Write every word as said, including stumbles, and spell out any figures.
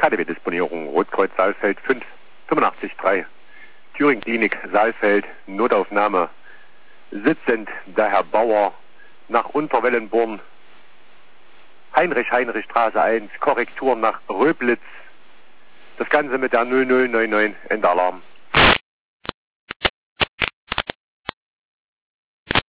K D W-Disponierung, Rotkreuz Saalfeld fünf fünfundachtzig drei. Thüringen Klinik Saalfeld, Notaufnahme. Sitzend der Herr Bauer nach Unterwellenborn. Heinrich-Heinrich-Straße eins, Korrektur nach Röblitz. Das Ganze mit der null null neun neun, Endalarm.